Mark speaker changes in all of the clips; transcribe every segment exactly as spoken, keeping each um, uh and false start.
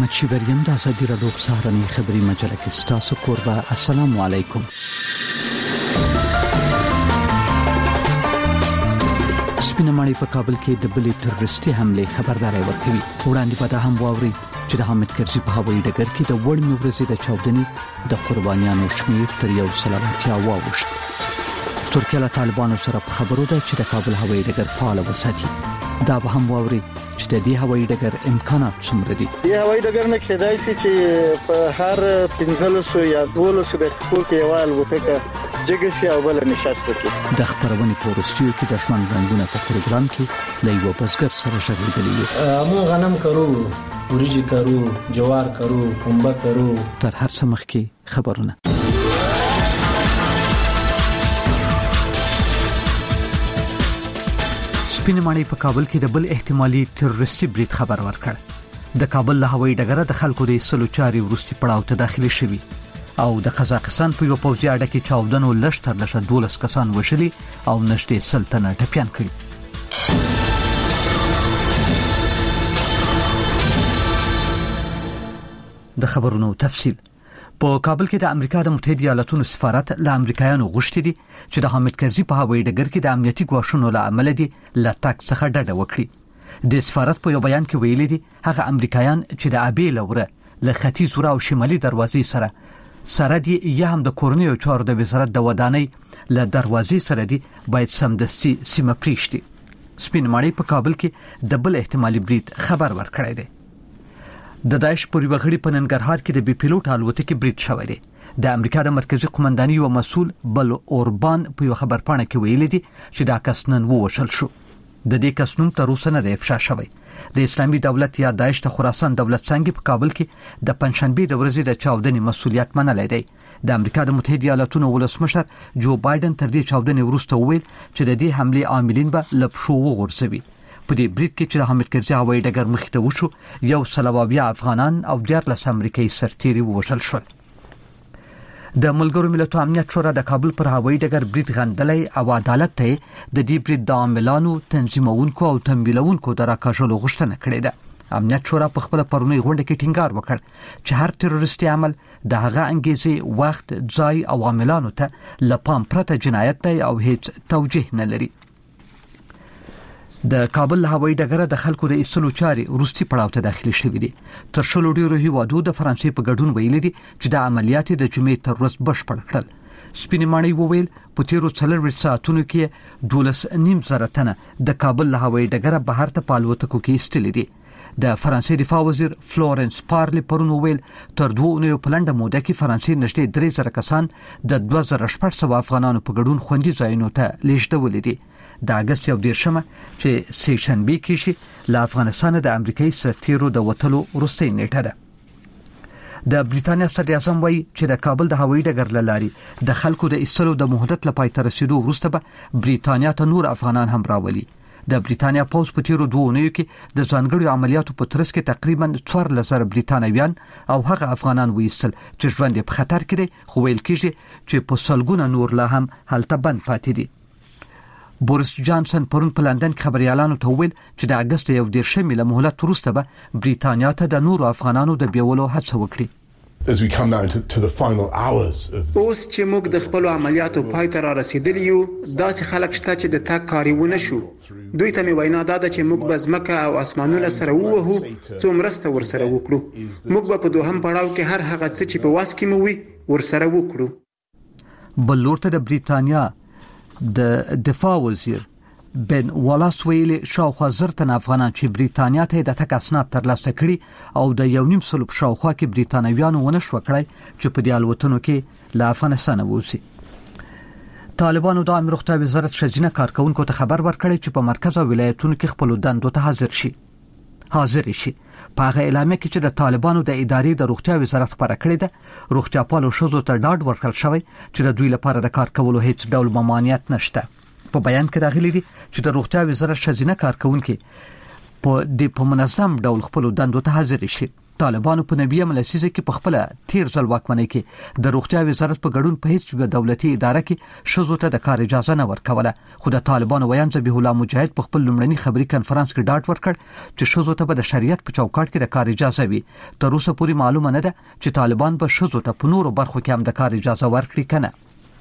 Speaker 1: احمد شیبریم د ازادي راډیو سهارنی خبری مجله کې ستاسو قربا. السلام علیکم. سپینماړی په کابل کې د بلې تروریستي حمله خبرداري ورکوي. وړاندې په دا هم واوري چې د حامد کرزي په هوایي ډګر کې د وړمې ورځې د چاودنې د قربانیانو شمېر تر یو سل اتیا واوښت. ترکیه له طالبانو سره په خبرو ده چې د کابل هوایي ډګر فعال وساتي. دا به هم واوري چې د دې هوایي ډګر امکانات څومره دي.
Speaker 2: د هوایي ډګر نه کېدای شي چې په هر پنځلسو یا دولسو دقیقو کې یو الوتکه جګه شي او بل نشست وکړي.
Speaker 1: د خبرونې په وروستیو کې د شمن رنګونه په پروګرام کې له یو بزګر سره شغلېدلی یو.
Speaker 3: مو غنم کرو، وريجي کرو، جوار کرو، پنبه کرو.
Speaker 1: تر هر څه مخکې خبرونه. سپینماړی په کابل کې د بل احتمالي تروریستي برید خبر ورکړ. د کابل له هوایي ډګره د خلکو د سلو چاري وروستي پړاو ته داخلي شوي او د قزاقستان په یو پوځي اډه کې چاودنو لږ تر لږه دولس کسان وژلي او نږدې سل تنه ټپیان کړي. د خبرونو تفصیل. په کابل کې د امریکا د متحده ایالاتونو سفارت له امریکایانو غوښتي دي چې د حامد کرزي په هوایي ډګر کې د امنیتي ګواښونو له امله دي له تګ څخه ډډه وکړي. د سفارت په یو بیان کې ویلي دي هغه امریکایان چې د ابي لوره له ختیځ ور او شمالي دروازې سره سره دي یا هم د کورنیو چارو د وزارت د ودانۍ له دروازې سره دي باید سمدستي سیمه پریږدي. سپینماړی په کابل کې د بل احتمالي برید خبر ورکړی دی. د داعش پر وغړي په ننګرهار کې د بي پيلوټ الوتکې برید شوی دی. د امریکا د مرکزی قومندانۍ یو مسؤل بل اوربان په یو خبرپاڼه کې ویلي دي چې دا کس نن ووژل شو. د دې کس نوم تر اوسه نه دی افشا شوی. د اسلامي دولت یا داعش د خراسان دولت څنګه په کابل کې د پنځشنبه د ورځې د چاودنې مسؤلیت منلای دی. د امریکا د متحده ایالاتونو ولسمشر جو بایدن تر دې چاودنې وروسته وویل چې د دې حمله عاملین به لپښو وغورځوي. په دې برید کې چې د حامد کرزي هوایي ډګر مخې ته وشو یو سل اویا افغانان او دیارلس امریکایي سرتیري ووژل شول. د ملګرو ملتونو امنیت شورا د کابل پر هوایي ډګر برید غندلې او عدالت ته د دې برید د عاملانو تنظیمونکو او تمویلونکو د راکاږلو غوښتنه کړې ده. امنیت شورا په خپل پرونی غونډه کې ټینګار وکړ چې هر تروریستي عمل د هغه انګیزې وخت ځای او عاملانو ته لپام پرته جنایت دی او هیڅ توجیه نه لري. د کابل هوایي ډګر د خلکو د ایستلو چاري وروستي پړاو ته داخلي شوې دي. تر شلو ډیرو هیوادو د فرانسې په ګډون ویلي دي چې د عملیات د جمعې تر ورځ بشپړ کړل. سپینماړی وویل په تیرو څلور ساعتونو کې دولس نیم زره تنه د کابل هوایي ډګر بهر ته پالوتکو کې ایستلې دي. د فرانسې دفاع وزیر فلورنس پارلی پرون ویل تر دوه اونیو په لنډه موده کې فرانسې نږدې درې زره کسان د دوه زره شپږ سوه افغانانو په ګډون خوندي ځایونو ته لیږدولې دي. د اگست یو دیرشمه چې سه شنبه کې شي له افغانستان د امریکایي سرتیرو د وټلو وروستۍ نیټه ده. د بریتانیا صدر اعظم وایي چې د کابل د هوایي ډګر لاري د خلکو د ایستلو د مهلت لپاره تر رسیدو وروسته به بریتانیا ته نور افغانان هم راولي. د بریتانیا پوز په تیرو دوه اونیو کې د ځانګړو عملیاتو په ترڅ کې تقریبا څوارلس زره بریتانویان او هغه افغانان وایستل چې ژوند په خطر کې دي، خو ویل کېږي چې په سلګونه نور لا هم هلته بند پاتې دي. بوریس جانسن پرون په لندن کې خبريالانو ته ویل چې د اگست یو دیرشمې له مهلت وروسته به بریتانیا ته د نورو افغانانو د بیولو هڅه وکړي.
Speaker 4: As we come now to, to the final hours of
Speaker 5: اوس چې موږ د خپل عملیاتو پای ته را رسیدلی یو، داسې خلک شته چې د تک کاری ونه شو. دوی ته مې وینا داده چې موږ به ځمکه او اسمانونه سره ووهو څو مرسته ورسره وکړو. موږ به په دوهم پړاو کې هر هغه څه چې په واس کې مو وي ورسره وکړو.
Speaker 1: بل لورته د بریتانیا د دفاع وزیر بن والاس ویلي شاوخوا زرتن افغانان چې بریتانیا ته د تک اسناد ترلاسه کړي او د یو نیم سلو شاوخوا کې بریتانویانو ونه شو کړی چې په دې الوتنو کې له افغانستان ووسی. طالبانو د امر روغتیا وزارت شزینه کارکونکو ته خبر ورکړی چې په مرکز او ولایتونو کې خپل دندو ته حاضر شي. حاضر شي په هغه اعلامیه کې چې د طالبانو د ادارې د روغتیا وزارت خبره کړې ده. روغتیا پالو شوزو ته ډاډ ورکړل شوی چې د دوی لپاره د کار کولو هیڅ ډول ممانعت نشته. په بیان کې راغلي دي چې د روغتیا وزارت شزینه کارکونکو په د په منظم ډول خپل دندو ته حاضر شي. طالبانو په نویمه لسیزه کې په خپل تیر ځل واکمنۍ کې د روغتیا وزارت په ګډون په هیڅ دولتي اداره کې شذو ته د کار اجازه نه ورکوله، خو د طالبانو ویان ذبیح الله مجاهد په خپل لومړني خبري کانفرنس کې ډاټ ورکړ چې شذو ته د شریعت په چوکاټ کې د کار اجازه وي. تر اوسه پورې معلومه نه ده چې طالبان به شذو ته په نورو برخو کې هم د کار اجازه ورکړي کنه.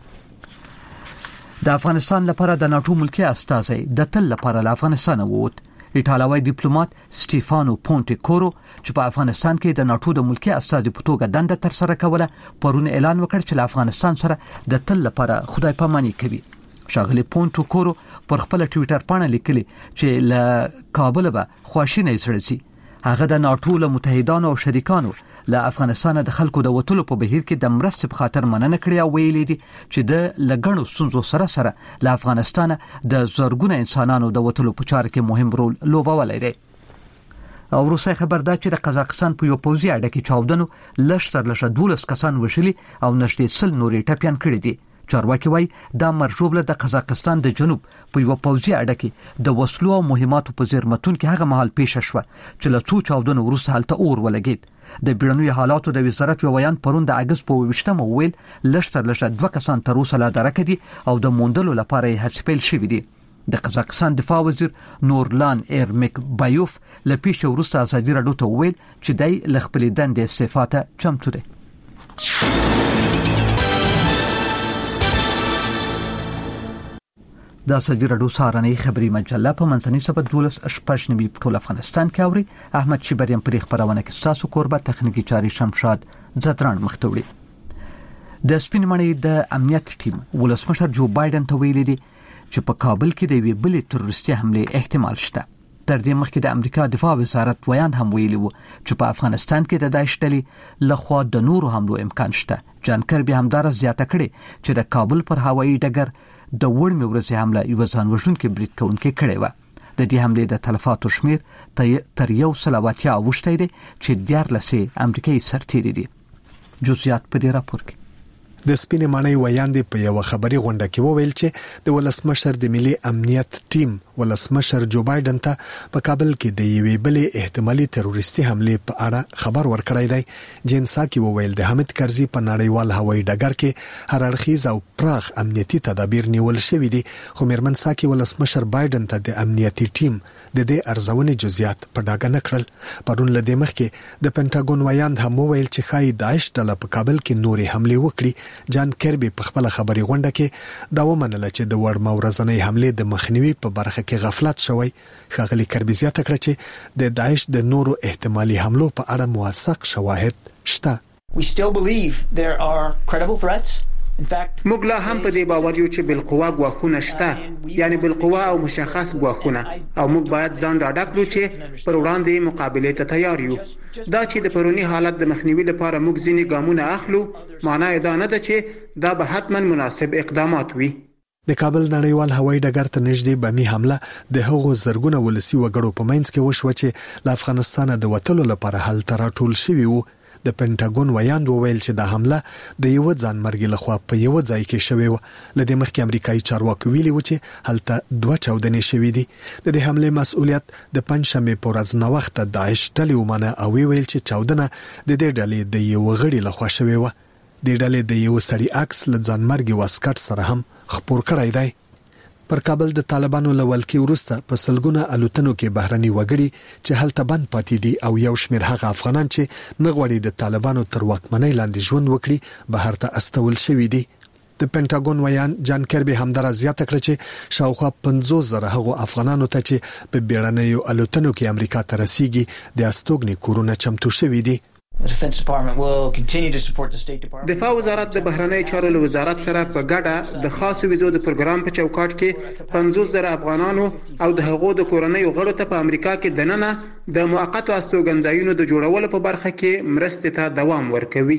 Speaker 1: د افغانستان لپاره د ناتو ملکی استازي د تل لپاره له افغانستان ووت. ایټالوي ډیپلوماټ سټيفانو پونټي کورو چې په افغانستان کې د ناتو د ملکی استازي په توګه دنده تر سره کوله پرون اعلان وکړ چې له افغانستان سره د تل لپاره خدای پاماني کوي. شاغلي پونټو کورو پر خپل ټوئیټر باندې لیکلي چې له کابل به خواشینه سړځي. هغه د ناتو له متحدانو او شریکانو له افغانستان د خلکو د وټلو په بهیر کې د مرستې په خاطر مننه کړې او ویلي دي چې د لګڼو سنځو سره سره له افغانستان د زرګونه انسانانو د وټلو په چاره کې مهم رول لوبولی دی. او روسي خبر دا چې د قزاقستان په یو پوځي اډه کې چاودنو لشتر لشه دولس کسان وشلي او نشټې سل نورې ټپيان کړي دي. چارواکي وایي دا مرجوبله د قزاقستان د جنوب په یو پوځي اډه کې د وسلو او مهماتو په زیرمتون کې هغه مهال پیښ شوه چې له څو چاودنو وروسته هلته اور ولګید. د بیړنیو حالاتو د وزارت یو بیان پرون د اگست په ویشتمه ویل لشتر لشه دوه کسان تر اوسه لا درک دي او د موندلو لپاره یې هڅې پیل شوې دي. د قزاقستان دفاع وزیر نورلان ایرمک بایوف له پیښې وروسته ازادي راډیو ته ویل چې دای له خپلې دندې استعفا ته چمتو دی. دا ازادي راډیو سهارنۍ خبري مجله په منځني سبد دولس شپږ نوي په ټول افغانستان کې اوري. احمد شیبریم پر خبرونه کې تاسو کوربه تخنیکی چاري شمشاد زتران مختوړي. د سپین مړی د امنیت ټیم ولسمشر جو بایدن ته ویلي دي چې په کابل کې د وی بل تروریستي حمله احتمال شته. تر دې مخکې د امریکا دفاع وزارت ویان هم ویلي وو چې په افغانستان کې د داعش ډلې لخوا د نورو حملو امکان شته. جان کربي همدار زیاته کړي چې د کابل پر هوایي ډګر د وړمې ورځې حمله یو ځان وژونکي برید کوونکي کړې و. د دې حملې د تلفاتو شمیر تر یو سل اواتیا اوښتی دی چې دیارلسې امریکایي سرتیري دي. جزئیات په دې راپور کې.
Speaker 6: د سپینې ماڼۍ ویاندې په یو خبري غونډه کې وویل چې د ولسمشر د ملي امنیت ټیم ولسمشر جو بایدن ته په کابل کې د یوې بلې احتمالي تروریستي حملې په اړه خبر ورکړی دی. جین ساکي وویل د حامد کرزي په نړیوال هوایي ډګر کې هر اړخیز او پراخ امنیتي تدابیر نیول شوي دي، خو میرمن ساکي ولسمشر بایدن ته د امنیتي ټیم د دې ارزونې جزئیات په ډاګه نه کړل. پرون له دې مخکې د پینټاګون ویاند هم وویل چې ښایي داعش ډله په کابل کې نورې حملې وکړي. جان کربي په خپل خبري غونډه کې دا ومنله چې د وړمو ورځنۍ حملې د مخنیوي په برخه کې غفلت شوی. ښاغلي کربي زیاته کړه چې د داعش د نورو احتمالي حملو په اړه موثق شواهد شته.
Speaker 7: We still believe there are credible threats.
Speaker 5: موږ لا هم په دې باور یو چې بالقوا ګواښونه شته، یعنی بالقوا او مشخص ګواښونه، او موږ باید ځان راډک کړو چې پر وړاندې مقابله ته تیار یو. دا چې د پرونی حالت د مخنیوي لپاره موږ ځینې ګامونه اخلو معنی دا نه ده چې دا به حتما مناسب اقدامات وي.
Speaker 6: د کابل نړیوال هوایي ډګر ته نږدې بمي حمله د هغو زرګونه ولسی وګړو په منځ کې وشوه چې له افغانستان د وټلو لپاره هل تر ټول شوی وو. د پینټاګون ویاند وویل چې د حمله د یو ځان مرګ لخوا په یو ځای کې شوی و. لدې مخکې امریکایي چارواکي ویلي و چې هلته دوه چاودنې شوې دي. د دې حمله مسؤلیت د پنځشنبه په ورځ نو وخت داعش ډلې ومنه او ویل چې چاودنه د دې ډلې د یو غړي لخوا شوی و. د ډلې د یو سړي عکس له ځان مرګ واسکټ سره هم خبر کړی دی. پر کابل د طالبانو لول کې ورسته په سلګونه الوتنو کې بهرني وګړي چې هلته بند پاتې دي او یو شمېر هغه افغانان چې نه غواړي د طالبانو تر واکمنۍ لاندې ژوند وکړي بهر ته استول شوي دي. د پینټاګون ویان جان کربي همدار زیاته کړ چې شاوخوا پنځوس زره هغو افغانانو ته چې په بیړنیو الوتنو کې امریکا ته رسیږي د استوګنې کورونه چمتو شوي دي.
Speaker 7: The Defense Department will continue to support the State Department.
Speaker 5: دفاع وزارت د بهرنی چارو له وزارت سره په ګډه د خاصو ویزو د پروګرام په چوکاټ کې پنځوس زره افغانانو او د هغو د کورنۍ غړو ته په امریکا کې دننه د موقتو استوګنځایونو د جوړولو په برخه کې مرستې ته دوام ورکوي.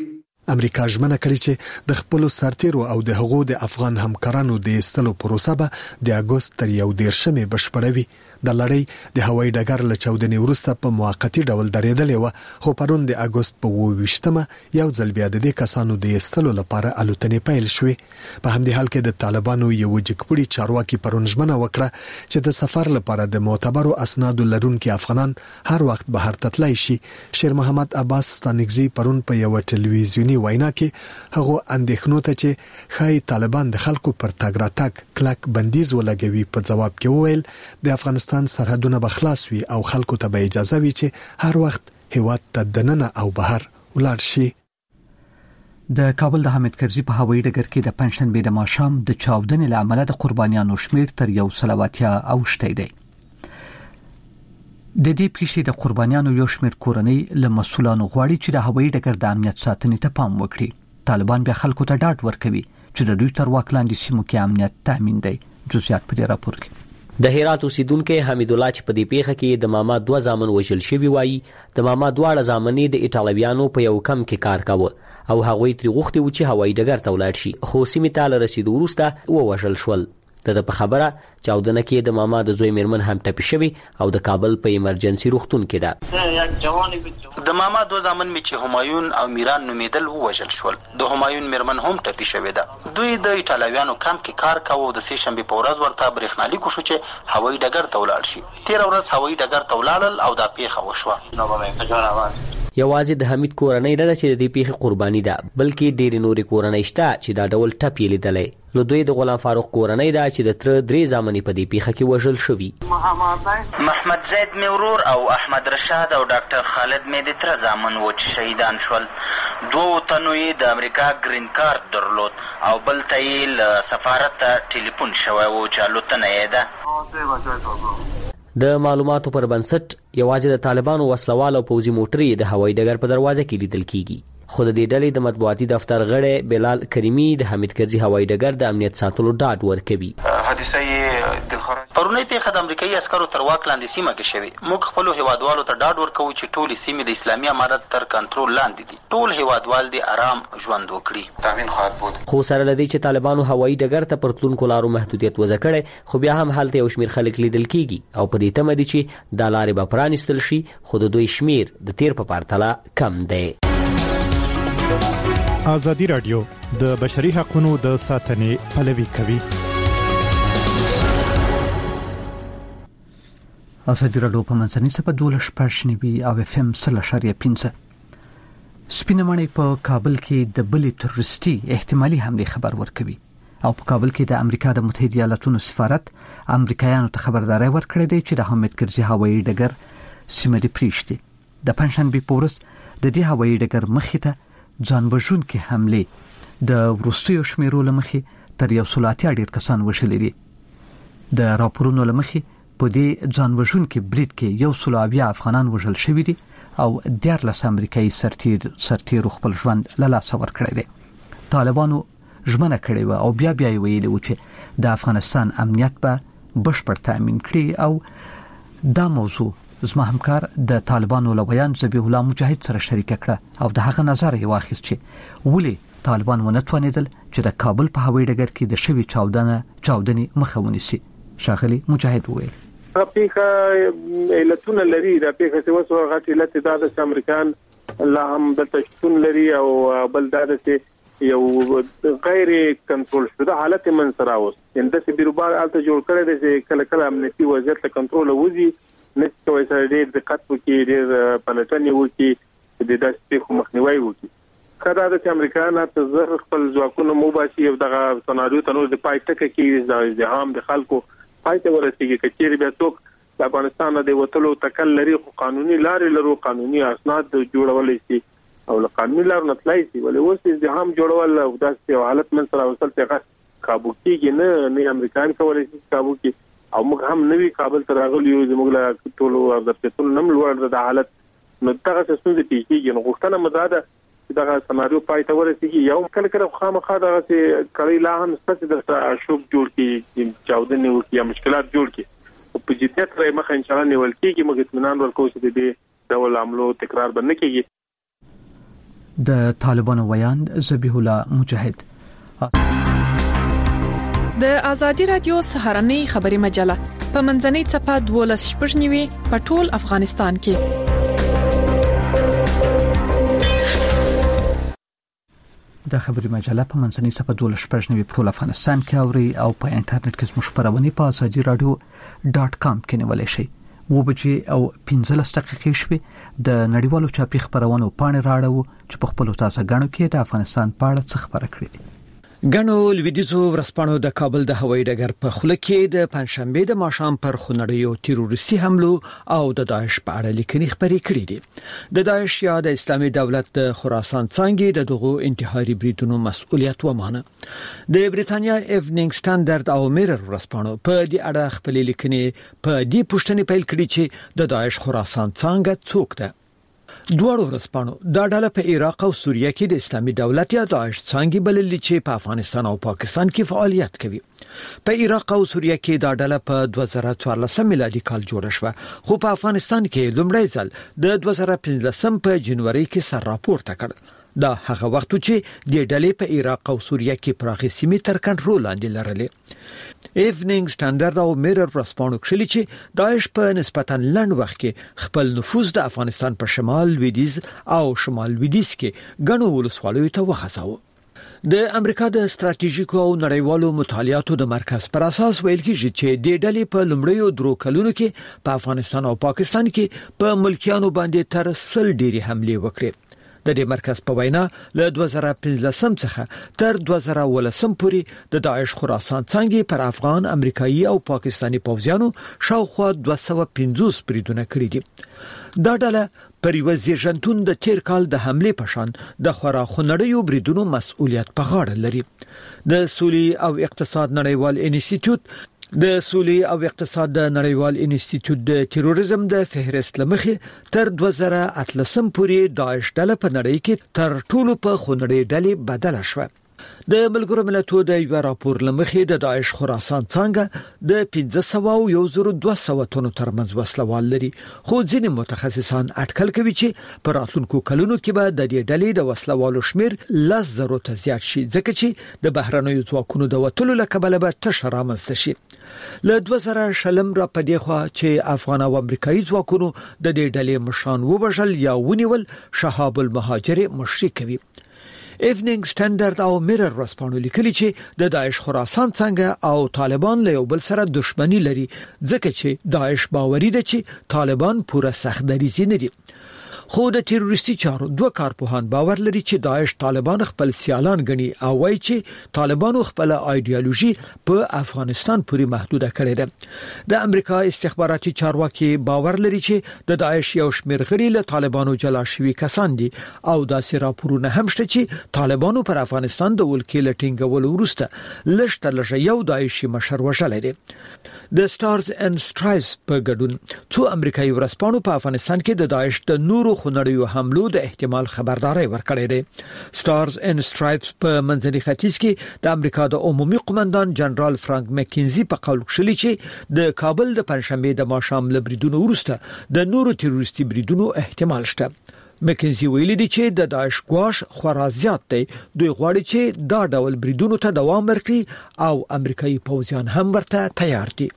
Speaker 6: امریکا ژمنه کړې چې د خپل سرتیرو او د هغو د افغان همکارانو د ایستلو پروسه به د اگست تر یو دیرشمې بشپړوي. د لړۍ د هوایي ډګر له چاودنې وروسته په موقتی ډول درېدلې و، خو پرون د اگست په اووه ویشتمه یو ځل بیا د دې کسانو د ایستلو لپاره الوتنې پیل شوې. په همدې حال کې د طالبانو یو جګپړي چارواکي پرون ژمنه وکړه چې د سفر لپاره د معتبرو اسنادو لرونکي افغانان هر وخت بهر تللی شي. شیر محمد عباس ستانکزی پرون په یو ټلویزیونی وینا کې هغه اندېښنو ته چې خای طالبان د خلکو پر تاګ راتګ کلک بندیز ولګوي په جواب کې وویل د افغانستان سرحدونه به خلاص وي او خلکو ته به اجازه وي چې هر وخت هیواد ته دننه او بهر ولاړ شي.
Speaker 1: د کابل د حامد کرزي په هوایي ډګر کې د پنځشنبه د ماښام د چاودنې له امله د قربانیانو شمیر تر یو سل واتیا اوښتی دی. د دې پیښې د قربانیانو یو شمیر کورنۍ له مسولانو غواړي چې د هوایي ډګر د امنیت ساتنې ته پام وکړي. طالبان بیا خلکو ته ډاډ ورکوي چې د دوی تر واک لاندې سیمو کې امنیت تامین دی. جزئیات په دې راپور کې.
Speaker 8: د هرات اوسیدونکو حمید الله چې په دې پیښه کې د ماما دوه زامن وژل شوی وایي د ماما دواړه زامنې د ایټالویانو په یو کم کې کار کاوه او هغوی تری غوښتي و چې هوایي ډګر ته ولاړ شي، خو سیمې ته له رسیدو وروسته ووژل شول. د په خبره چاودنه کې د ماما د زوی میرمن هم ټپي شوی او د کابل په ایمرجنسي روغتون کې ده.
Speaker 9: د ماما دوه زامن می چې همایون او میران نومیدل ووژل شول. د همایون میرمن هم ټپي شوی ده. دوی د ایټالویانو کم کې کار کاوه او د سه شنبه په ورځ ورته برېښنالیک شو چې هوایي ډګر ته ولاړ شي. تیر ورځ هوایي ډګر ته ولاړل او دا پیښه وشوه.
Speaker 8: یوازې د حمید کورنۍ نه چې د دې پیښې قرباني ده، بلکې ډېری نورې کورنۍ شته چې دا ډول ټپ یې لیدلی. له دوی د غلام فاروق کورنۍ ده چې د تره درې زامنې په دې پیښه کې وژل شوي.
Speaker 9: محمد زید می ورور او احمد رشاد او ډاکټر خالد می د تره زامن و چې شهیدان شول. دوه تنو یې د امریکا گرین کارت درلود او بل ته یې له سفارت ته ټلیفون شوی و چې الوتنه یې ده.
Speaker 8: د معلوماتو پر بنسټ یوازې د طالبانو وسلوال او پوځي موټرې د هوایي ډګر په دروازه کې لیدل کیږي. خو د دې ډلې د مطبوعاتي دفتر غړی بلال کریمي د حمید کرزي هوایي ډګر د امنیت ساتلو ډاډ ورکوي.
Speaker 9: پرونی پیښه د امریکایي عسکرو تر واک لاندې سیمه کې شوې. موږ خپل هیوادوالو ته ډاډ ورکوو چې ټول سیمې د اسلامي امارت تر کنټرول لاندې دي. ټول هیوادوال دې آرام ژوند وکړي. تامین خواهد بود.
Speaker 8: خو سره لدی چې طالبانو هوایي ډګر ته پر تلونکو لارو محدودیت وضع کړي، خو بیا هم هلته یو شمیر خلک لیدل کیږي او په دې تمه دي چې دا لارې به پرانیستل شي، خو د دوی شمیر د تیر په پرتله کم دی.
Speaker 10: ازادي رادیو د بشري حقوقو د ساتنې پلوي کوي.
Speaker 1: ازادي رادیو په منځني سپه دولش پښنیوي او اف ام سل شریه پنځه. سپینمنې په کابل کې د بلې تروریستي احتمالي حمله خبر ورکوي او په کابل کې د امریکا د متحده ایالاتونو سفارت امریکایانو ته خبرداري ورکړې ده چې د حامد کرزي هوایي ډګر سیمه دې پریشتي. د پنځشنبه په ورځ د دې هوایي ډګر مخې ته ځان وژونکي حمله د وروستیو شمیرو لمخې تر یو سل اتیا ډیر کسان وژل دي. د راپورونو لمخې په دې ځان وژونکي برید کې یو سل اویا افغانان وژل شوي دي او دیارلس امریکایي سرتیر سرتیر خپل ژوند له لاسه ورکړی دی. طالبانو ژمنه کړې و او بیا بیا ویلي و چې د افغانستان امنیت به بشپړ تامین کړي او دا موضوع زما همکار د طالبانو له بیان ذبیح الله مجاهد سره شریک کړه او د هغه نظر یې واخیست چې ولې طالبان ونه توانېدل چې د کابل په هوایي ډګر کې د شوي چاودنه چاودنې مخه ونیسي. شاغلي مجاهد وویل
Speaker 2: پیښه علتونه لري. دا پیښه چې وسو غټ علت دا د امریکان لا هم د تشتون لري او بل دا چې یو غیر کنټرول شوه حالت من سره اوس انده چې بیروبار الته جوړ کړی دی چې کله کله امنیتي وضعیت له کنټرول وځي نشي کوي چې ډېر دقت وکړي، ډېر پلټنې وکړي، د داسې پیښو مخنیوي وکړي. کله د امریکایانو ته زر خپل ځواکونه موباسي او دغه سناریو ته نور د پای ټکه کې د ازدحام د خلکو پای ته ورسیږي. کچېری بیا څوک د افغانستان د وټلو تکل لري خو قانوني لارې لرو، قانوني اسناد جوړولای شي او له قانوني لارو نه تلای شي. ولې اوس ازدحام جوړول او داسې حالت من سره وصل ته کابو کېږي نه نه امریکایان کولای شي کابو کې او موږ هم نوی کابل ته راغلی یو زموږ لا ټولو د پېټول نم لوړ د حالت نو دغه څه څه کېږي. نو غوښتنه مزاده دغه سناریو پای ته ورسیږي. یو کله کله خامخا دغه چې کړي لا هم ست د شوب جوړ کی چاودنې وکي یا مشکلات جوړ کی او په جديت راي مخه ان شاء الله نیول کېږي. موږ اطمینان ورکوو چې د دې ډول عملو تکرار باندې کېږي.
Speaker 1: د طالبانو ویاند ذبیح الله مجاهد.
Speaker 11: د ازادي رادیو سهارنۍ خبری مجله په منځنۍ صفحه دولس شپږنیوي په ټول افغانستان کې.
Speaker 1: د خبری مجله په منځنۍ صفحه دولس شپږنیوي په ټول افغانستان کې اوري او په انټرنیټ کې زموږ خبرونه په ازادي رادیو ډاټ کام کې نیولای شئ. و بجې او پنځلس دقیقې شوي د نړیوالو چاپي خبرونو پاڼې راړو چې په خپل تازه غاڼو کې د افغانستان په اړه څه خبره کړې دي.
Speaker 12: غنو لویدیزو ورسپانو د کابل د هوایي ډګر په خوله کې د پنځشنبه د ماښام پر خونړیو تروریستي حملو او د داعش په اړه لیکنې خبرې کړې دي. د داعش یا د اسلامي دولت د خراسان څنګه د دغو انتحاري بریدونو مسؤلیت ومانه. د بریتانیا ایونینګ سټانډرد او میرر ورسپانو په دې اړه خپل لیکنې په دې پوښتنې پیل کړې چې د داعش خراسان څنګه څوک ده. دوړو ورسپانو دا ډله په عراق او سوریه کې د اسلامي دولت یا داعش څنګه بللې چې په افغانستان او پاکستان کې فعالیت کوي. په عراق او سوریه کې دا ډله په دوه زره څوارلس میلادي کال جوړه شوه، خو په افغانستان کې لومړی ځل د دوه زره پنځلس په جنوري کې سر راپورته کړ. دا هغه وخت چې د ډلې په عراق او سوریه کې پراخې سیمې تر کنټرول لاندې لرلې. ایونینګ سټانډرد او میرر ورسپانو کړي چې داعش په نسبتاً لنډ وخت کې خپل نفوذ د افغانستان په شمال لویدیځ او شمال لویدیځ کې غنو ولسوالیو ته وخصاوه. د امریکا د ستراتیژیکو او نړیوالو مطالعاتو د مرکز پر اساس ویل کیږي چې د ډلې په لومړیو درو کلونو کې په افغانستان او پاکستان کې په ملکیانو باندې تر سل ډیری حمله وکړي. د دې مرکز په وینا له دوه زره پنځلس څخه تر دوه زره ولس پورې د داعش خراسان څنګه پر افغان، امریکایي او پاکستانی پوځیانو شاوخوا دوه سوه پنځوس بریدونه کړي دي. دا ډله پر یو ځیرجنتون د تیر کال د حمله پشان د خورا خنړیو بریدونو مسؤلیت په غاړه لري. د سولې او اقتصاد نړیوال انسټیټیوټ د سولې او اقتصاد د نړیوال انسټیټیوټ د تروریزم د فهرست لمخې تر دوه زره اتلس پورې داعش ډله په نړۍ کې تر ټولو په خونړۍ ډلې بدله شوه. د ملګرو ملتونو د یو راپور لمخې د داعش خراسان څنګه د پنځه سوه او یو زره دوه سوه تنو ترمنځ وسلوال لري، خو ځینې متخصصان اټکل کوي چې په راتلونکو کلونو کې به د دې ډلې د وسلوالو شمیر لس زرو ته زیات شي، ځکه چې د بهرنیو ځواکونو د وټلو لکبل به تشه رامنځته شي. له دوه زره شلم را پدې خوا چې افغان او امریکایي ځواکونو د دې ډلې مشان وبشل یا ونیول شهاب المهاجر مشري کوي. ایونینګ سټانډرد او میرر ورسپانو لیکلي چې د داعش خراسان څنګه او طالبان له یو بل سره دښمنی لري، ځکه چې داعش باوري ده چې طالبان پوره سختدریزي نه دي. خو د تروریستي چارو دوه کارپوهان باور لري چې داعش طالبان خپل سیالان غني او وایي چې طالبانو خپل ایدئولوژي په افغانستان پورې محدوده کړې ده. د امریکا استخباراتي چارواکي باور لري چې د داعش یو شمېر غړي له طالبانو جلا شوي کسان دي او داسې راپورونه هم شته چې طالبانو پر افغانستان د ولکې لټینګولو وروسته لږ لږ یو داعشي مشر وژلی دی. د سټارز اینڈ سټرایپس په ګډون څو امریکایي ورسپانو په افغانستان کې د داعش د نورو خونړیو حملو د احتمال خبرداري ورکړې ده. سټارز اینڈ سټرایپس په منځني ختیځ کې د امریکا د عمومي قومندان جنرال فرانک مکینزي په قول کړی چې د کابل د پنځشنبه د ماښام لبریدونو وروسته د نورو تروریستي بریدونو احتمال شته. مکینزي ویلي دی چې د داعش ګواښ خورا زیات دی، دوی غواړي چې دا ډول بریدونو ته دوام ورکړي او امریکایي پوځیان هم ورته تیار دي.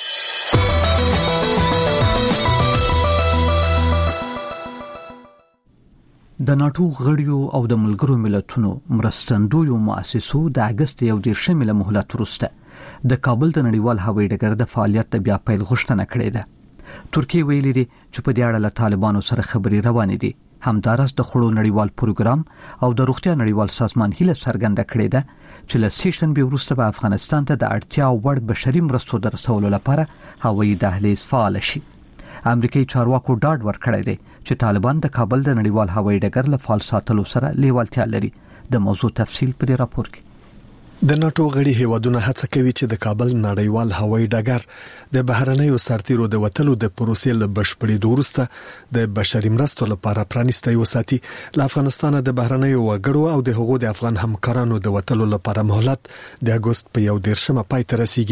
Speaker 1: د ناتو غړیو او د ملګرو ملتونو مرستندویو مؤسسو د اگست یو دیرشمه له مهلت وروسته د کابل د نړیوال هوایي ډګر د فعالیت د بیا پیل غوښتنه کړې ده. ترکیه ویلي دی چې په دې اړه له طالبانو سره خبرې روانې دي. همدارس د خړو نړیوال پروګرام او د روغتیا نړیوال سازمان هیله څرګنده کړې ده چې له سیشن به وروسته په افغانستان ته د اړتیا وړ بشري مرستو د رسولو لپاره هوایي دهلیز فعال شي. امریکایي چارواکو ډاډ ورکړی دی چې طالبان د کابل د نړیوال هوایي ډګر له فعال ساتلو سره لیوالتیا لري. د موضوع تفصیل په دې راپور کې.
Speaker 6: د ناتو غړي هیوادونه هڅه کوي چې د کابل نړیوال هوایي ډګر د بهرنیو سرتیرو د وټلو د پروسې له بشپړېدو وروسته د بشري مرستو لپاره پرانیستی وساتي. له افغانستان د بهرنیو وګړو او د هغو د افغان همکارانو د وټلو لپاره مهلت د اگست په یو دیرشمه پای ته رسیږي.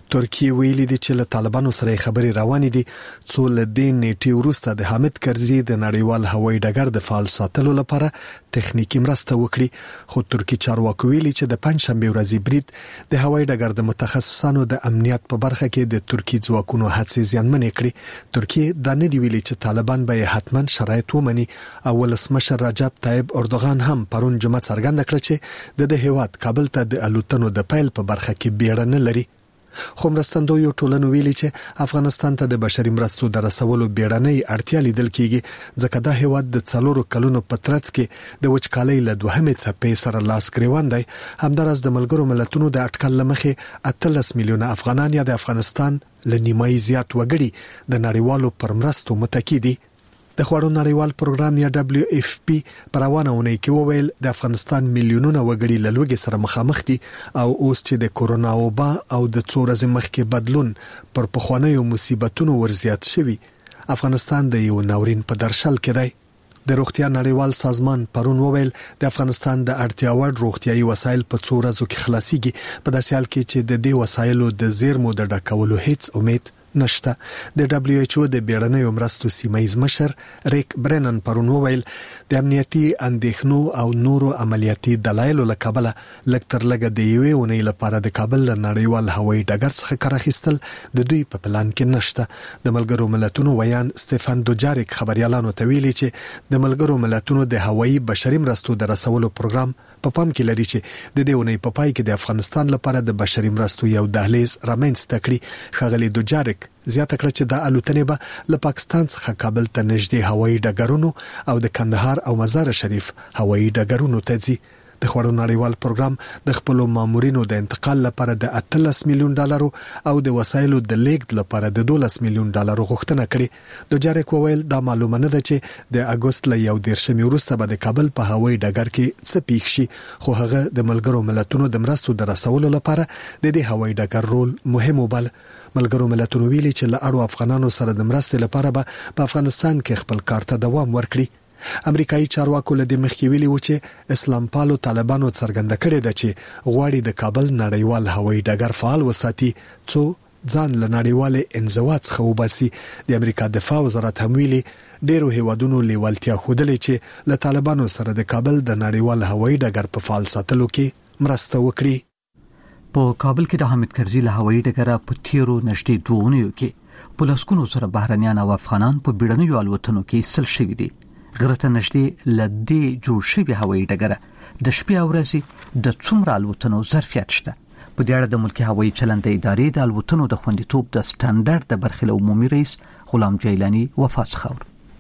Speaker 6: ترکیه ویلي دي چې له طالبانو سره خبري روانې دي څو له دې نیټې وروسته د حامد کرزي د نړیوال هوایي ډګر د فعال ساتلو لپاره تخنیکی مرسته وکړي خو ترکی چارواکو ویلي چې د پنځشنبه ورځې برید د هوایي ډګر د متخصصانو د امنیت په برخه کې د ترکی ځواکونو هڅې زیانمنې کړې ترکیه د نه دی ویلي چې طالبان به حتما شرایط ومني او ولسمشر رجب طيب اردوغان هم پرون جمعه څرګنده کړه چې د هیواد کابل ته د الوتنو د پیل په برخه کې بیړه نه لري خو مرستندویو ټولنو ویلي چې افغانستان ته د بشري مرستو د رسولو بیړنۍ اړتیا لیدل کیږي ځکه دا هیواد د څلورو کلونو په ترڅ کې د وچکالۍ له دوهمې څپې سره لاس ګریوان دی همدارس د ملګرو ملتونو د اټکل لمخې اتلس میلیونه افغانان یا د افغانستان له نیمایي زیات وګړي د نړیوالو پر مرستو متکی دي د خوړو نړیوال پروګرام یا دبليو اف پی پروانه اونۍ کې وویل د افغانستان میلیونونه وګړي له لوږې سره مخامخ دي او اوس چې د کورونا وبا او د څو ورځې مخکې بدلون پر پخوانیو مصیبتونو ورزیات شوي افغانستان د یو ناورین په درشل کې دی د روغتیا نړیوال سازمان پرون وویل د افغانستان د اړتیا وړ روغتيایي وسایل په څو ورځو کې خلاصيږي په داسې حال کې چې د دې وسایلو د زیرمو د ډکولو هیڅ امید نشته د دبليو ایچ او د بیړنیو مرستو سیمایي مشر ریک برنن پرون وویل د امنیتي اندېښنو او نورو عملیاتي دلایلو لکبله لکتر لګه د یوې اونۍ لپاره د کابل نړیوال هوایي ډګر څخه کار اخیستل د دوی په پلان کې نشته د ملګرو ملتونو ویان سټيفان دوجاریک خبريالانو ته ویلي چې د ملګرو ملتونو د هوایي بشري مرستو د رسولو پروګرام په پام کې لري چې د دې اونۍ په پای کې د افغانستان لپاره د بشري مرستو یو دهلیز رامنځته کړي خغلی دوجاریک زیاته کړه چې د الوتنې به له پاکستان څخه کابل ته نږدې هوایي ډګرونو او د کندهار او مزار شریف هوایي ډګرونو ته ځي د خوړو نړیوال پروګرام د خپل مامورینو د انتقال لپاره د اتلس میلیون ډالرو او د وسایلو د لیږد لپاره د دولس میلیون ډالرو غوښتنه کړې د جاریک وویل دا معلومه نه ده چې د اگست ل یو دیرشمې وروسته به د کابل په هوایي ډګر کې څه پیښ شي خو هغه د ملګرو ملتونو د مرستو د رسولو لپاره د دې هوایي ډګر رول مهم وبل ملګرو ملتونو ویلي چې له اړو افغانانو سره د مرستې لپاره به په افغانستان کې خپل کار ته دوام ورکړي امریکایي چارواکو له دې مخکې ویلي و چې اسلام پالو طالبانو څرګنده کړې ده چې غواړي د کابل نړیوال هوایي ډګر فعال وساتي څو ځان له نړیوال انزوا څخه وباسي د امریکا دفاع وزارت هم ویلي ډیرو هیوادونو لیوالتیا خوده چې له طالبانو سره د کابل د نړیوال هوایي ډګر په فعال ساتلو کې مرسته وکړي
Speaker 1: په کابل کې د حامد کرزي له هوایي ډګر په تیرو نږدې دوه اونیو کې په لسګونو سره بهرنیان او افغانان په بیړنیو الوتنو کې سل شوي دي غرته نږدې لدې جوړ شوی هوایي ډګر د شپې او ورځې د څومره الوتنو ظرفیت شته په دې اړه د ملکی هوایي چلند ادارې د الوتنو د خوندیتوب د سټانډرډ د برخې له عمومي رئیس غلام جیلانی وفات خور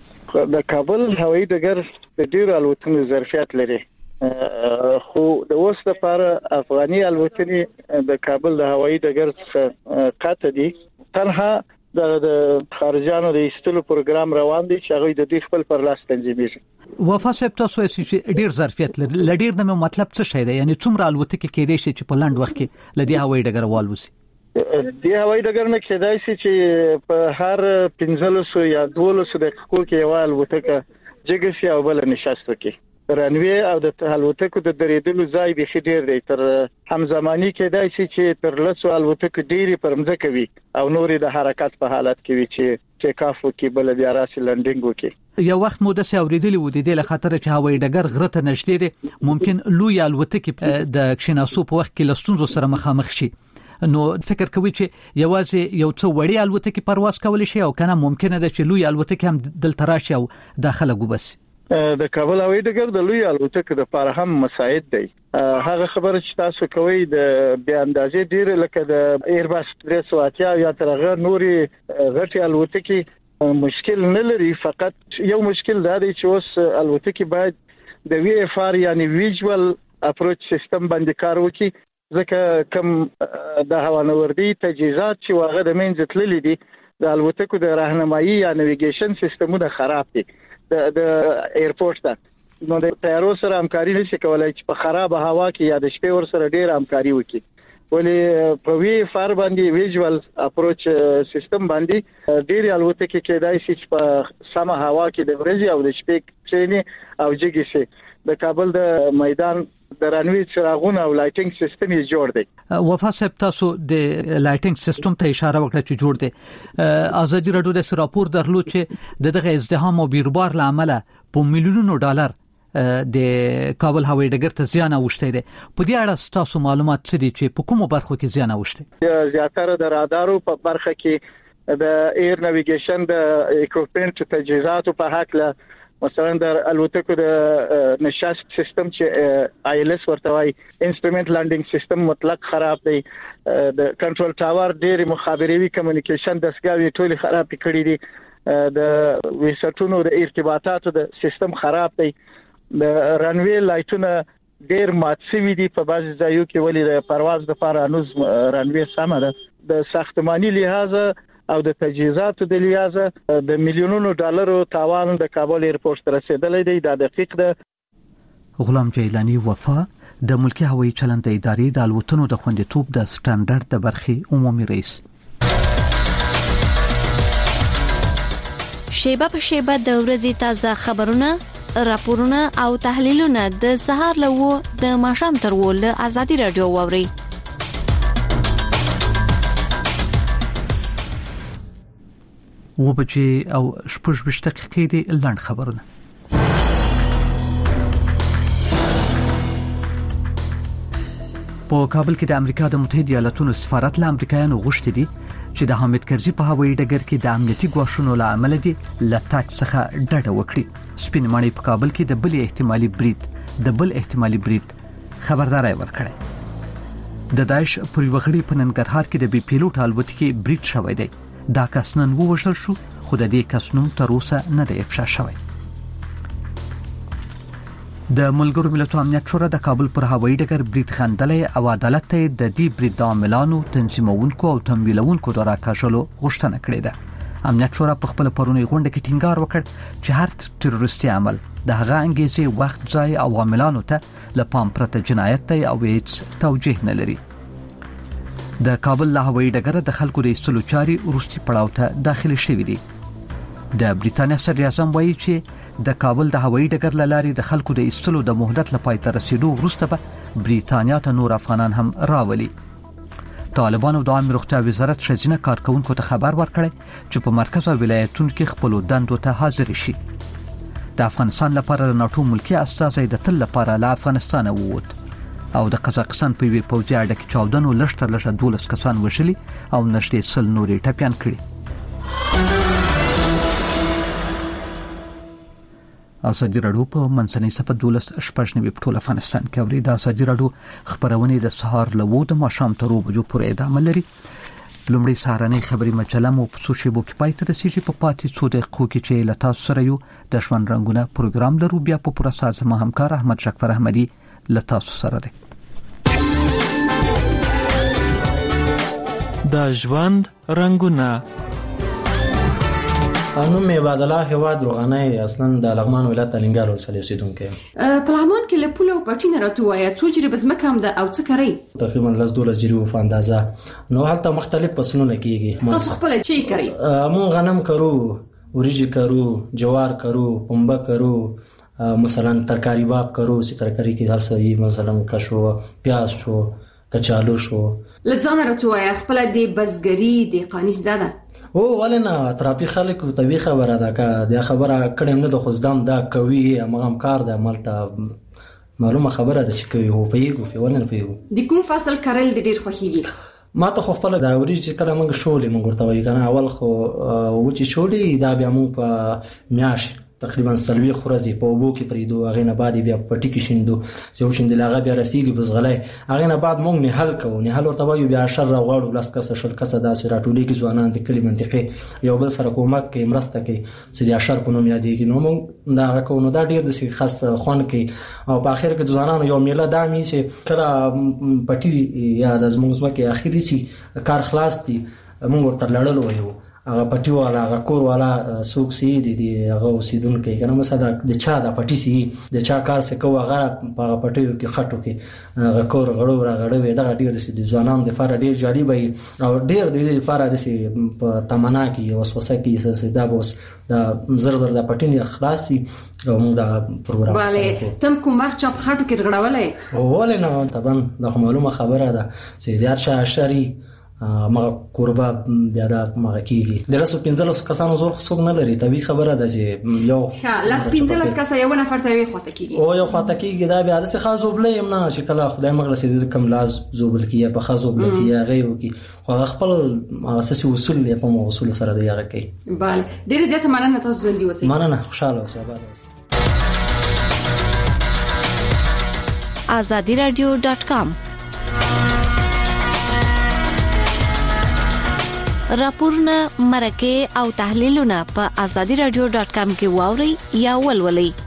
Speaker 13: د کابل هوایي ډګر د ډیرو الوتنو ظرفیت لري خو د اوس لپاره افغاني الوتنې د کابل د هوایي ډګر څخه قطع دي تنها د خارجانو د ایستلو پروګرام روان دي چې هغه د دې خپل پر لاس تنظیمېږي
Speaker 1: وفا صاحب تاسو چې ډیر ظرفیت لري لډیر د مطلب څه شي دی یعنی څومره الوتکې کېدای شي چې په لاند وخت کې لدی هوایي ډګر والوسي
Speaker 13: د هوایي ډګر نه کېدای شي چې په هر پنځلسو یا دولسو دقیقو کې یو الوتکه جګسي او بل نشست وکړي رنوي او د الوتکو د درېدلو ځای به خډیر دی تر همزمانی کېدای شي چې تر لسو الوتکو ډيري پرمځه کوي او نورې د حرکت په حالت کې وي چې چې کافو کې بل بیا راسي لندینګ وکړي
Speaker 1: یو وخت مو د ساوریدلی و د دې له خاطر چې هوایي ډګر غرته نشته دي ممکن لوی الوتکې د کښیناسو په وخت کې لستونزو سره مخامخ شي نو فکر کوي چې یوازې یو څو وړي الوتکې پرواز کول شي او کنه ممکنه ده چې لوی الوتکې هم دلته راشي او داخله وبسي
Speaker 13: د کابل هوایي ډګر د لوی الوتکو لپاره هم مساعد دی هغه خبره چې تاسو کوي د بیا اندازې ډیر لکه د ایرباس درې سوه اتیا یا تر هغه نوري غټي الوتکې مشکل نه لري فقط یو مشکل دا دی چې اوس الوتکې باید د وی اف ار یعنی ویژوال اپروچ سیستم باندې کار وکړي ځکه کوم د هوانوردی تجهیزات چې واغه د منځ تللی دي د الوتکو د راهنمایي یا نیویګیشن سیستمونه خراب دي د د ایرپورټ ته نو د طیارو سره همکاري نشي کولای چې په خراب هوا کې یا د شپې ور سره ډیر همکاري وکړي ولې په وی فار باندې ویژوال اپروچ سیستم باندې ډیر الوتکې کېدای شي چې په سمه هوا کې د ورځې او د شپې چینه او جګی شي د کابل د میدان د رنوي څراغونه او لایټینګ سیستم یې جوړ دی.
Speaker 1: وفا صاحب تاسو د لایټینګ سیستم ته اشاره وکړه چې جوړ دی. ازادي راډیو د راپور درلود چې دغه ازدحام او بیروبار لامل په میلیونونو ډالر د کابل هوایي ډګر ته زیان اوښتی دی. په دې اړه تاسو معلومات څه دي چې په کومو برخو کې زیان اوښتی؟
Speaker 13: زیاتره د رادارو په برخه کې د ایر نیویګیشن د اکوپمنت تجهیزاتو په حق له مثلا د الوتکو د نشست سیستم چې آی ایل اس ورته وایي انسټرومنت لانډینګ سیستم مطلق خراب دی. د کنټرول ټاور ډېری مخابري کمیونیکیشن دستګاوې ټولې خراب کړي دي. د ویسټونو د ارتباطاتو د سیستم خراب دی. د رنوي لایټونه ډېر مات شوي دي په بعضي ځایو کې، ولې د پرواز لپاره انوز رنوي سمه ده. د ساختماني لحاظ او د تجهیزاتو د لحاظ د میلیونونو ډالرو تاوان د کابل ایرپورټ ته رسیدلی دی. دا دقیق ده.
Speaker 1: غلام جیلانی وفا د ملکی هوایي چلند ادارې د الوتنو د خوندیتوب د سټانډرډ د برخې عمومي رئیس.
Speaker 14: شیبه په شیبه د ورځې تازه خبرونه، راپورونه او تحلیلونه د سهار لوو د ماښام تر وله ازادي رادیو ووري.
Speaker 1: و بچي او شپږ وشت دقیقې دي لاند خبرونه. په کابل کې د امریکا د متحده ایالاتونو سفارت له امریکایانو غوښتي دي چې د حامد کرزي په هوایي ډګر کې د امنیتي ګواښونو له امله دي لټاک څخه ډډه وکړي. سپین ماڼۍ په کابل کې د بل احتمالي برید د بل احتمالي برید خبرداري ورکړه. د داعش پر وغړي په ننګرهار کې د بي پیلوټ الوتکې برید شوی دی. دا کس نن ووژل شو، خو د دې کس نوم تر اوسه نه دی افشا شوی. د ملګرو ملتونو امنیت شورا د کابل پر هوایي ډګر برید خندلې او عدالت ته د دې برید د عاملانو، تنظیمونکو او تمویلونکو د راکاږلو غوښتنه کړې ده. امنیت شورا په خپل پرونی غونډه کې ټینګار وکړ چې هر تروریستي عمل د هغه انګیزې، وخت، ځای او عاملانو ته له پام پرته جنایت دی او هیڅ توجیه نه لري. د کابل له هوایي ډګر د خلکو د ایستلو چاري وروستي پړاو ته داخلي شوې دي. د بریتانیا صدر اعظم وایي چې د کابل د هوایي ډګر لاري د خلکو د ایستلو د مهلت لپاره تر رسیدو وروسته به بریتانیا ته نور افغانان هم راولي. طالبانو د عامه روغتیا وزارت شزینه کارکونکو ته خبر ورکړی چې په مرکز او ولایتونو کې خپل دندو ته حاضر شي. د افغانستان لپاره د ناتو ملکی استازي د تل لپاره له افغانستان ووت او د قزاقستان په وی پوځي اډه کې چاودنو لشتر لشه دولس کسان وشلي او نشټې سل نورې ټپيان کړي. ازادي راډیو په منځنۍ صفه دولس شپږ نیمې په ټول افغانستان کې اوري. د ازادي راډیو خبرونه د سهار لوو د ماښام تر بجو پورې ادامه لري. لومړی سهارنۍ خبري مجله مو په سوشي بو کې پای ته رسیدي. په پاتې څو دقیقو کې چې لتا سره یو د ژوند رنگونه پروګرام لرو، بیا په پوره ساز ما همکار احمد شکفر احمدي لتا سره دی.
Speaker 15: د ژوند رنگونه
Speaker 3: انو می عبادالله هواد روغانه اصلا د لغمان ولایت الینګار ولسوالۍ اوسیدونکی.
Speaker 16: په لغمان کې له پوله او پټینه راټویا څو جری بزمکه هم د او څه کوي؟
Speaker 3: تقریبا لس دولس جری په اندازه. نو هلته مختلف فصلونه کیږي.
Speaker 16: تاسو خپل چی کوي؟
Speaker 3: مون غنم کرو، وريجي کرو، جوار کرو، پنبه کرو، مثلا ترکاری باب کرو. سی ترکاری کې هر څه مثلا کشو، پیاز شو، کچالو شو.
Speaker 16: لځان راټویا خپل د بزګری د قانیز داده.
Speaker 3: او ولنه تراپی خلک او طبي خبره ده کا د خبره کړم نه د خوځدم دا کوي مغم کار ده مالته معلومه خبره ده چې کوي او پیګو په ولنه پیګو.
Speaker 16: د کوم فصل کارل د ډیر خوخيږي؟
Speaker 3: ما ته خپل دا وري چې کله موږ شولې موږ ورته وایي کنه اول خو و چې شولې دا بیا موږ په میاش تقریبا سلوي خورزي په وبو کې پریدو. هغه نه بعد بیا پټی کې شیندو چې وشین د لاغه بیا رسیږي بس غلای. هغه نه بعد موږ نه حل کوو نه حل ورته وایو بیا شر راغړو لاس کسه شل کسه داسې راټولې کې ځوانان د کلی منطقه یو بل سره کومک کوي مرسته کوي چې د شر په نوم یادېږي. نو موږ دا کوو نو دا ډیر د خاص خوان کوي او په اخر کې ځوانان یو میله دامي چې کله پټی یا د زموږ ځمکه اخیری سي کار خلاص دي موږ ورته لړل وایو هغه پټي والا هغه کور والا سوق سي دي هغه اوسیدونکو کنه مثلا د چا د پټي سي د چا کار څه کوه هغه په پټيو کې خټو کې هغه کور غړو را غړو دغه ډیر د ځوانان د فار ډیر جالب او ډیر د لپاره د سي په تمنا کې وسوسه کې څه دا بوس د زر زر د پټي نه خلاصي او موږ دا پروګرام
Speaker 16: bale تم کوم وخت چا په خټو کې غړولې
Speaker 3: ولې نه طبعا د معلومه خبره ده چې د هر شاه شری ما قربا بیا دا ما کیږي د لاسو پنځلس کسانو زور څوک نه لري طبي خبره ده چې یو
Speaker 16: ها لاس پنځلس کسه یو نفر ته وي خواته کیږي
Speaker 3: او یو خواته کیږي دا بیا د خاص وبلې هم نه چې کله خدای مغله سي کم لاز زوبل کیه په خاص وبل کیه غيو کی خو خپل اساسي اصول یې په مو اصول سره دی هغه کوي
Speaker 16: bale ډیر زیات مننه تاسو ژوندۍ اوسئ
Speaker 3: مننه خوشاله اوسئ آباد اوسئ
Speaker 14: azadi radio dot com راپورونه مرکه او تحلیلونه په azadi radio dot com کې واوري یا ولولئ